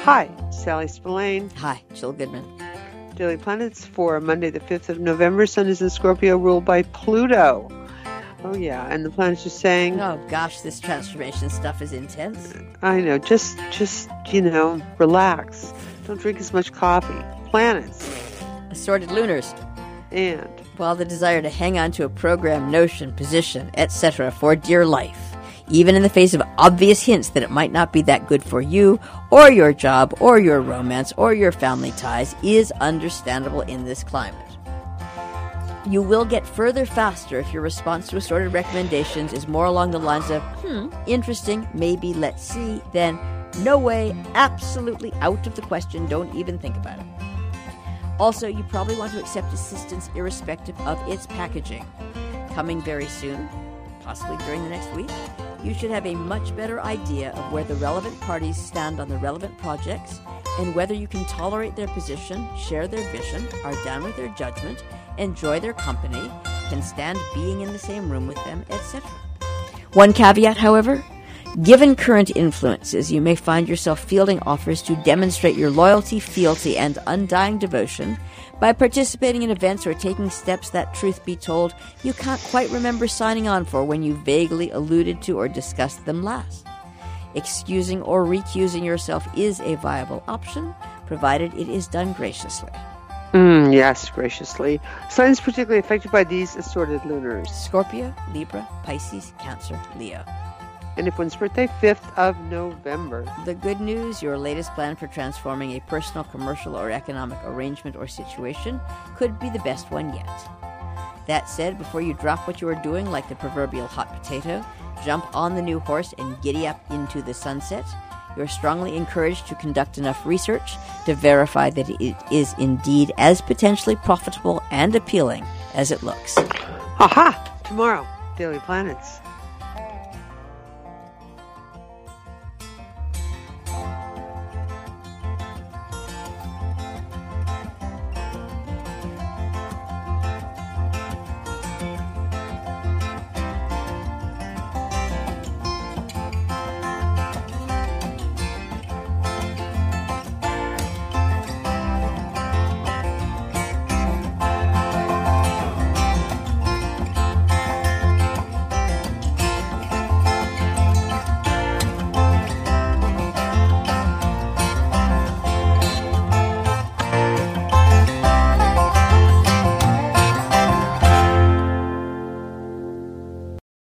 Hi, Sally Spillane. Hi, Jill Goodman. Daily Planets for Monday the 5th of November. Sun is in Scorpio, ruled by Pluto. Oh, yeah, and the planets are saying... Oh, gosh, this transformation stuff is intense. I know, just relax. Don't drink as much coffee. Planets. Assorted lunars. And... While the desire to hang on to a program, notion, position, etc. for dear life, even in the face of obvious hints that it might not be that good for you, or your job, or your romance, or your family ties, is understandable in this climate. You will get further faster if your response to assorted recommendations is more along the lines of, interesting, maybe, let's see, than, no way, absolutely out of the question, don't even think about it. Also, you probably want to accept assistance irrespective of its packaging. Coming very soon, possibly during the next week, you should have a much better idea of where the relevant parties stand on the relevant projects and whether you can tolerate their position, share their vision, are down with their judgment, enjoy their company, can stand being in the same room with them, etc. One caveat, however, given current influences, you may find yourself fielding offers to demonstrate your loyalty, fealty, and undying devotion by participating in events or taking steps that, truth be told, you can't quite remember signing on for when you vaguely alluded to or discussed them last. Excusing or recusing yourself is a viable option, provided it is done graciously. Yes, graciously. Sun is particularly affected by these assorted lunars. Scorpio, Libra, Pisces, Cancer, Leo. And if one's birthday, 5th of November. The good news, your latest plan for transforming a personal, commercial, or economic arrangement or situation could be the best one yet. That said, before you drop what you are doing like the proverbial hot potato, jump on the new horse and giddy up into the sunset, you're strongly encouraged to conduct enough research to verify that it is indeed as potentially profitable and appealing as it looks. Aha! Tomorrow, Daily Planets.